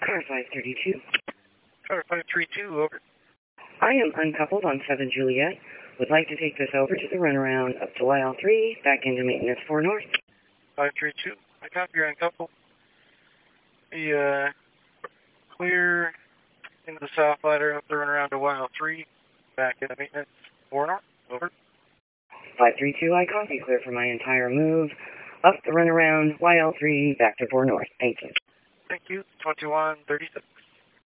Car 532. Car 532, over. I am uncoupled on 7 Juliet. Would like to take this over to the runaround up to YL3, back into maintenance 4 North. 532, I copy, you're uncoupled. The, clear into the south ladder up the runaround to YL3, back into maintenance 4 North, over. 532, I copy, clear for my entire move. Up the runaround, YL3, back to 4 North. Thank you. Thank you, 2137.